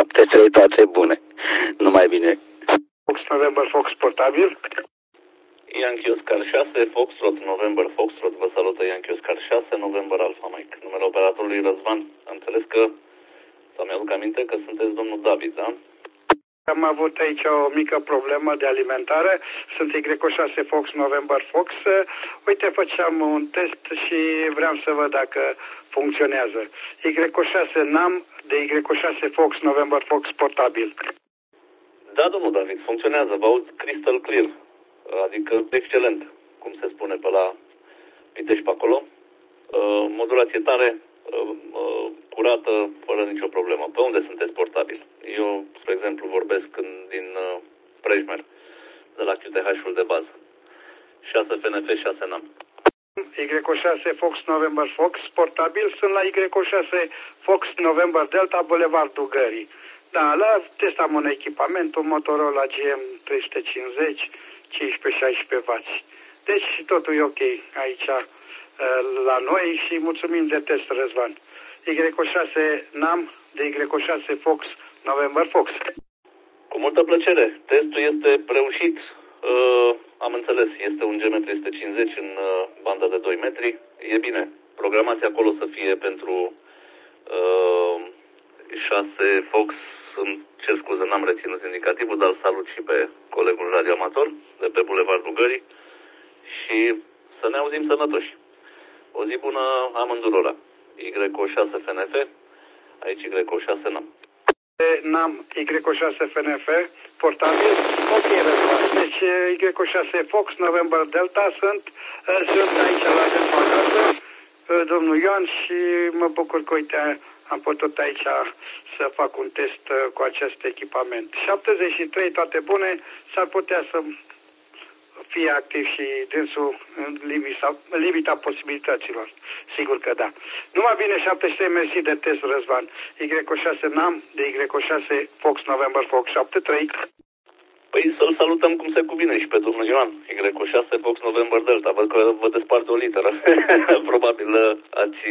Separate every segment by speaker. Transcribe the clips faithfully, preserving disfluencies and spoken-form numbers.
Speaker 1: șapte trei, toate bune. Numai bine.
Speaker 2: Fox November Fox portabil.
Speaker 3: Yankee Oscar șase, Foxtrot November Foxtrot, vă salută Yankee Oscar șase, November Alpha Mike. Numele operatorului Răzvan, am înțeles că, sau mi-aduc aminte că sunteți domnul David, da?
Speaker 2: Am avut aici o mică problemă de alimentare. Sunt Y șase Fox November Fox. Uite, făceam un test și vreau să văd dacă funcționează. Y șase NAM de Y șase Fox November Fox portabil.
Speaker 3: Da, domnul David, funcționează, vă aud crystal clear, adică excelent, cum se spune pe la Pitești pe acolo. Modulație tare, curată, fără nicio problemă. Pe unde sunteți portabil? Eu, spre exemplu, vorbesc în, din uh, Prejmer, de la Q T H-ul de bază. șase F N F, șase NAM.
Speaker 2: Y șase Fox November Fox portabil, sunt la Y șase Fox November Delta Bulevardul Gării. Da, la test am un echipament, un Motorola G M trei sute cincizeci, cincisprezece șaisprezece wați. Deci totul e ok aici la noi și mulțumim de test, Răzvan. Y șase NAM de Y șase Fox November Fox.
Speaker 3: Cu multă plăcere. Testul este reușit. Uh, am înțeles, este un G M trei sute cincizeci în uh, banda de doi metri. E bine. Programația acolo să fie pentru uh, șase Fox. Îmi cer scuze, n-am reținut indicativul, dar salut și pe colegul radioamator de pe Bulevardul Gării și să ne auzim sănătoși. O zi bună amândurora. Y șase F N F, aici Y șase NAM.
Speaker 2: NAM Y șase F N F, portabil, ok, Răzvan. Deci Y șase Fox, November Delta, sunt, sunt aici la dânsul acasă, domnul Ioan, și mă bucur că, uite, am putut aici să fac un test cu acest echipament. șaptezeci și trei, toate bune, s-ar putea să fie activ și dânsul în limita, limita posibilităților. Sigur că da. Numai bine, șaptezeci și trei, mersi de test, Răzvan. Y șase NAM de Y șase Fox November Fox șaptezeci și trei.
Speaker 3: Păi să-l salutăm cum se cuvine și pe domnul Ioan. Y șase Fox November Delta. Văd că vă despart o literă. Probabil ați,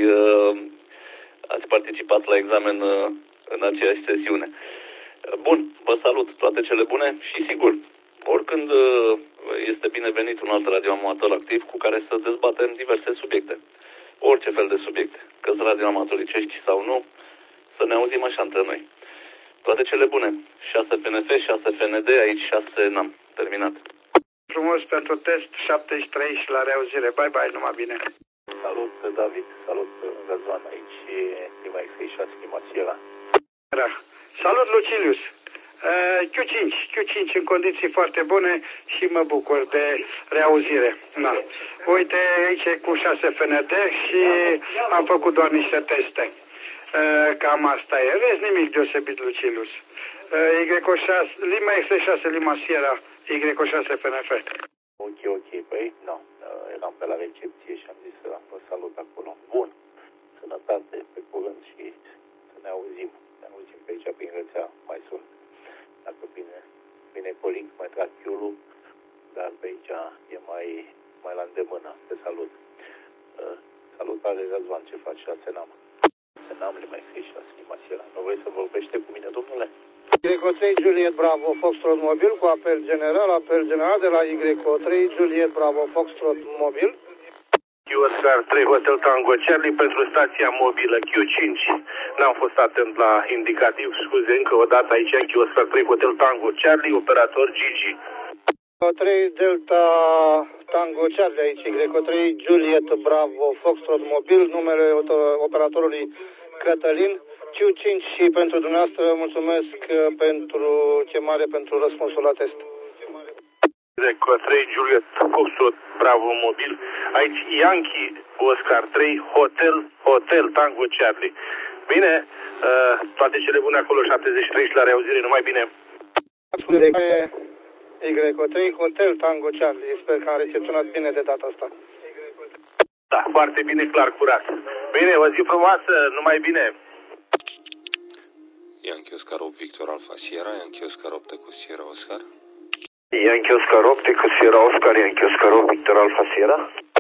Speaker 3: ați participat la examen în aceeași sesiune. Bun, vă salut, toate cele bune și sigur, oricând este binevenit un alt radioamator activ cu care să dezbatem diverse subiecte. Orice fel de subiecte, că-s radioamatoricești sau nu, să ne auzim așa între noi. Toate cele bune. șase F N F, șase F N D, aici șase NAM. Terminat.
Speaker 2: Frumos pentru test, șaptezeci și trei și la reauzire. Bye bye, numai bine.
Speaker 4: Salut, David. Salut, Răzvan, aici Lima X șase, Lima Sierra.
Speaker 2: Salut, Lucilius. Q cinci, Q cinci în condiții foarte bune și mă bucur de reauzire. Da. Uite, aici e cu șase F N D și am făcut doar niște teste. Cam asta e. Vezi, nimic deosebit, Lucilius. Y șase, Lima X șase, Lima Sierra, Y șase F N F.
Speaker 4: Ok, ok, păi, nu. Eram pe la recepție și am zis să vă salut acolo. Bun. Sănătate, pe curând și să ne auzim. Ne auzim pe aici prin rețea mai sun. Dacă bine, bine colink, mai trag chiulul, dar pe aici e mai, mai la îndemână. Te salut. Uh, salutare, Răzvan, ce faci la Senam? Senam, le mai scrii și la Lima Sierra. Nu vrei să vorbește cu mine, domnule?
Speaker 5: Y trei Juliet Bravo Foxtrot Mobil cu apel general, apel general de la Y trei Juliet Bravo Foxtrot Mobil.
Speaker 6: Q Oscar trei Hotel Tango Charlie pentru stația mobilă Q cinci. N-am fost atent la indicativ, scuze încă o dată aici Q Oscar trei Hotel Tango Charlie, operator Gigi.
Speaker 5: trei Delta Tango Charlie aici, Y trei Juliet Bravo Foxtrot Mobil, numele operatorului Cătălin. Q cinci și pentru dumneavoastră mulțumesc pentru chemare, pentru răspunsul la test.
Speaker 6: Y trei Juliet Foxtrot Bravo Mobil, aici Yankee Oscar trei Hotel Hotel Tango Charlie. Bine, uh, toate cele bune acolo, șaptezeci și trei și la reauzire, numai bine.
Speaker 5: Y trei Hotel Tango Charlie, sper că am recepționat bine de data asta.
Speaker 6: Da, foarte bine, clar, curat. Bine, o zi frumoasă, numai bine.
Speaker 7: Yankee Oscar opt Victor Alpha Sierra, Yankee Oscar opt cu Sierra Oscar.
Speaker 4: Yankee Oscar opt cu Sierra Oscar, Yankee Oscar opt Victor Alpha Sierra.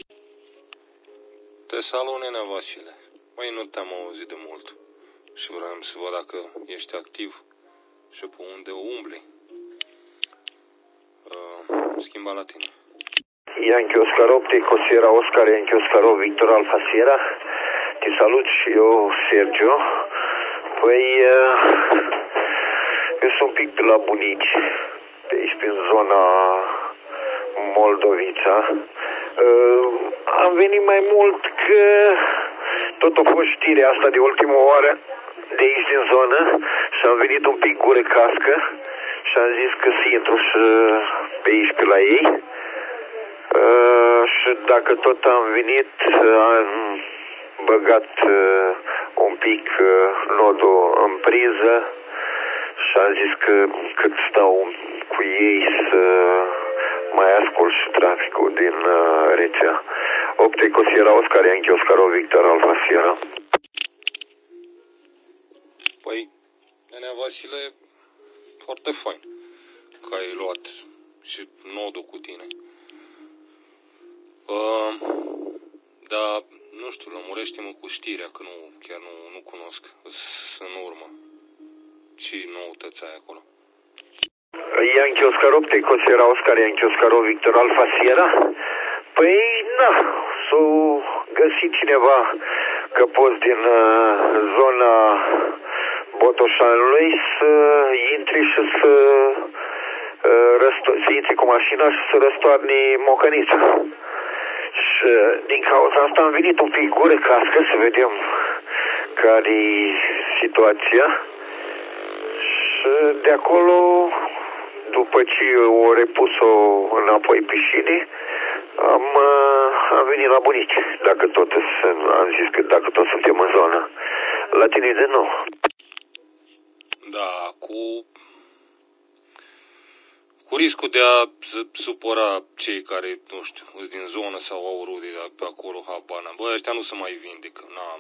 Speaker 7: Te salut, nenea Vasile. Măi, nu te-am auzit de mult și vreau să văd dacă ești activ și pe unde umbli. Uh, schimba la tine.
Speaker 8: Yankee Oscar opt, Cosiera Oscar, Yankee Oscar opt, Victor Alfa Sierra. Te salut și eu, Sergio. Păi, eu sunt un pic pe la bunici, pe aici, prin zona Moldovița. Am venit mai mult că tot a fost știrea asta de ultimă oară de aici din zonă și am venit un pic gură cască și am zis că să intru și pe aici pe la ei. Uh, și dacă tot am venit, am băgat uh, un pic uh, nodul în priză și am zis că cât stau cu ei să mai ascult și traficul din uh, rețea. opt Cosiera Oscar, Yankee Oscar opt, Victor Alfa Sierra.
Speaker 7: Păi, nenea Vasile, foarte fain că ai luat și nodul cu tine. Uh, dar, nu știu, lămurește-mă cu știrea, că nu, chiar nu, nu cunosc, sunt în urmă. Ce noutăți ai acolo?
Speaker 8: Yankee Oscar opt, Cosiera Oscar, Yankee Oscar opt, Victor Alfa Sierra. Păi, na, s-o găsit cineva că poți din uh, zona Botoșanului să intri și să uh, răsto- să intri cu mașina și să răstoarni Mocănița. Și din cauza asta am venit un pic gură cască să vedem care-i situația. Și de acolo, după ce o repus-o înapoi pe șine, am, am venit la bunici. Dacă tot am zis că dacă tot suntem în zonă. La tine de nou.
Speaker 7: Da, cu... cu riscul de a supăra cei care, nu știu, sunt din zonă sau au rude pe acolo, habana. Bă, ăștia nu se mai vindecă. N-am...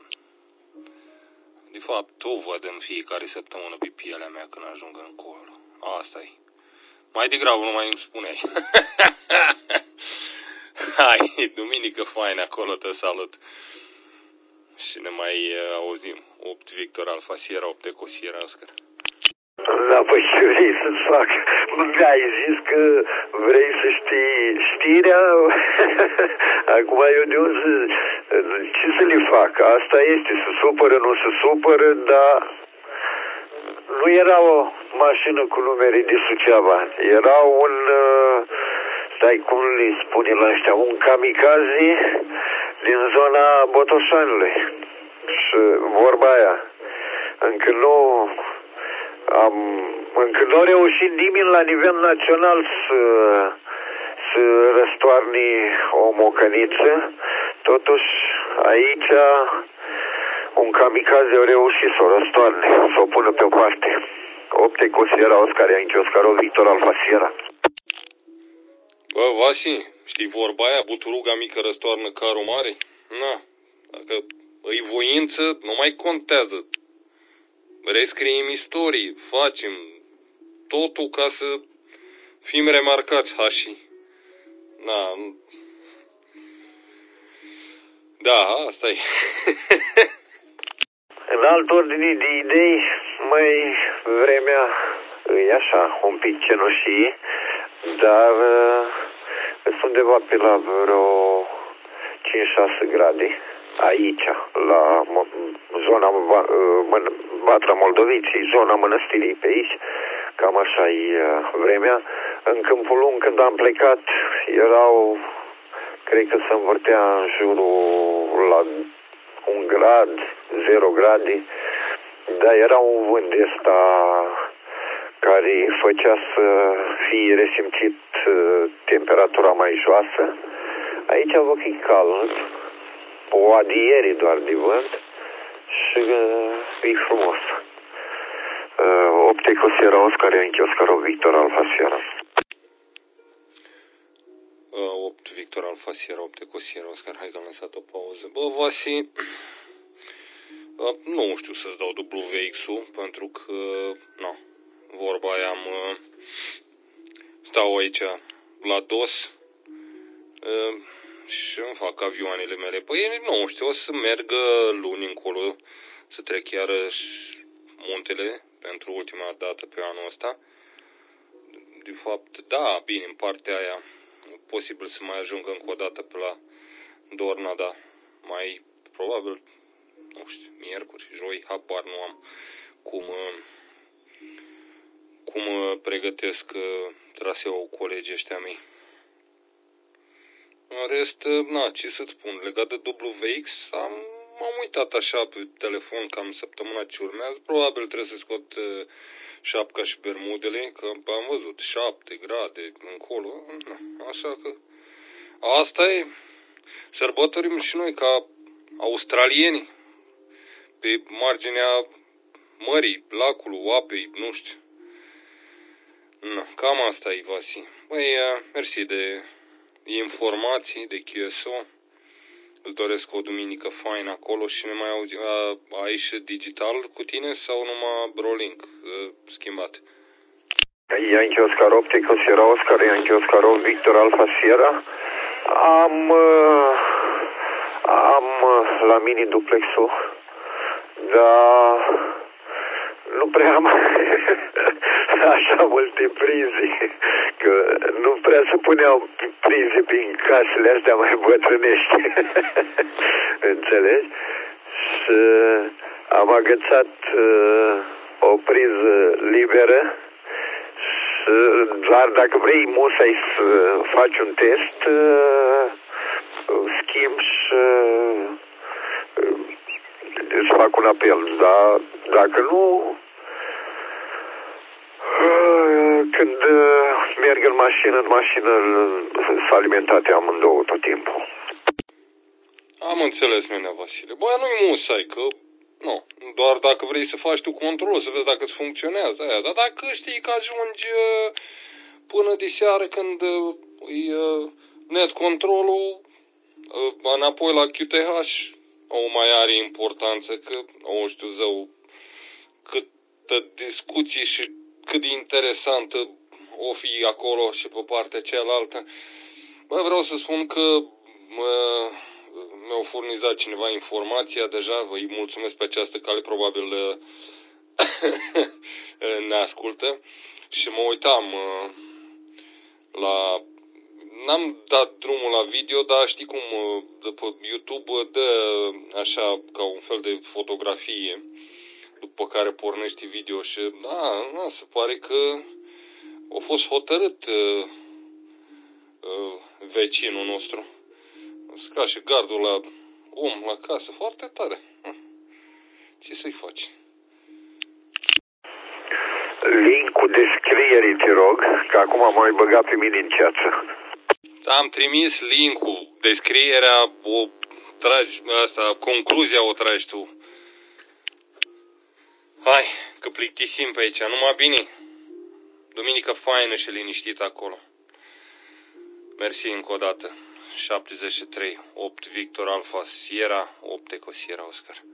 Speaker 7: De fapt, o văd în fiecare săptămână pe pielea mea când ajung încolo. Asta-i. Mai degrabă nu mai îmi spuneai. Hai, duminică faină acolo, te salut. Și ne mai uh, auzim. opt Victor Alfa Sierra, opt Cosiera Oscar.
Speaker 8: Da, păi ce vrei să-ți fac? Mi-ai zis că vrei să știi știrea? Acum eu de unde ce să le fac? Asta este, se supără, nu se supără, dar nu era o mașină cu numere de Suceava. Era un, stai, cum le spune la ăștia, un kamikaze din zona Botoșanului. Și vorba aia, încă nu... Am, încă nu a reușit nimeni la nivel național să, să răstoarne o mocăniță. Totuși, aici un kamikaze a reușit să o răstoarne, să o pună pe o parte. opt Cosiera Oscar, Yankee Oscar opt, Victor Alfa Sierra.
Speaker 7: Bă, Vasi, știi vorba aia, buturuga mică răstoarnă carul mare? Na, dacă îi voință, nu mai contează. Rescriem istorii, facem totul ca să fim remarcați, hașii. Na, da, asta e.
Speaker 8: În alt ordine de idei, mai vremea e așa, un pic cenușie, dar sunt undeva pe la vreo cinci șase grade. Aici, la zona Batra Moldoviței, zona Mănăstirii pe aici, cam așa e vremea. În Câmpul Lung, când am plecat, erau, cred că se învârtea în jurul la un grad, zero grade, dar era un vânt de ăsta care făcea să fie resimțit temperatura mai joasă. Aici văd că e cald, o adiere doar de vânt și uh, e frumos. Uh, opt Cosiera Oscar, Yankee Oscar opt, Victor Alfa Sierra.
Speaker 7: Uh, opt Victor Alfa Sierra, opt Cosiera Oscar. Hai că am lăsat o pauză. Bă, Vasi, uh, nu știu să-ți dau W X-ul, pentru că, nu, vorba aia am, uh, stau aici la dos, uh, și îmi fac avioanele mele. Păi nu știu, o să merg luni încolo, să trec iarăși muntele pentru ultima dată pe anul ăsta. De fapt, da, bine, în partea aia, posibil să mai ajungă încă o dată pe la Dorna, da, mai probabil, nu știu, miercuri, joi, habar nu am cum, cum pregătesc traseul colegii ăștia mei. În rest, na, ce să-ți spun, legat de W X, am, m-am uitat așa pe telefon cam săptămâna ce urmează, probabil trebuie să scot șapca și bermudele, că am văzut șapte grade încolo, na, așa că asta e, sărbătorim și noi ca australieni, pe marginea mării, lacului, apei, nu știu. Na, cam asta e, Vasi. Băi, mersi de informații, de Q S O. Îți doresc o duminică faină acolo și ne mai auzi. A, ai și digital cu tine sau numai rolling schimbat?
Speaker 8: Yankee Oscar Optic, Sierra Oscar, Yankee Oscar opt, Victor Alpha Sierra. Am, am la mini duplexul, dar nu prea am așa multe prizi, că nu prea se puneau prize prin casele astea mai bătrânești. Înțelegi? Și am agățat uh, o priză liberă și doar dacă vrei musai să faci un test, uh, schimb și uh, îți fac un apel, dar dacă nu, când merg în mașină, în mașină sunt alimentate amândouă tot timpul.
Speaker 7: Am înțeles, nenea Vasile. Bă, nu-i musai, că nu, doar dacă vrei să faci tu controlul, să vezi dacă îți funcționează aia, dar dacă știi că ajungi până de seară când e net controlul înapoi la Q T H, o mai are importanță, că o știu zău câtă discuții și cât de interesantă o fi acolo și pe partea cealaltă. Bă, vreau să spun că mă, mi-au furnizat cineva informația deja, îi mulțumesc pe această cale, probabil ne ascultă, și mă uitam la... N-am dat drumul la video, dar știi cum după YouTube dă așa ca un fel de fotografie după care pornești video și da, da, se pare că a fost hotărât uh, uh, vecinul nostru. Ca și gardul la om la casă, foarte tare. Ce să-i faci?
Speaker 8: Link-ul descrierii, te rog, că acum m-am mai băgat pe mine în ceață.
Speaker 7: Am trimis link-ul, descrierea, o tragi, asta, concluzia o tragi tu. Hai, că plictisim pe aici, numai bine. Duminică faină și liniștită acolo. Mersi încă o dată. șaptezeci și trei, opt Victor Alpha Sierra, opt Eco Sierra Oscar.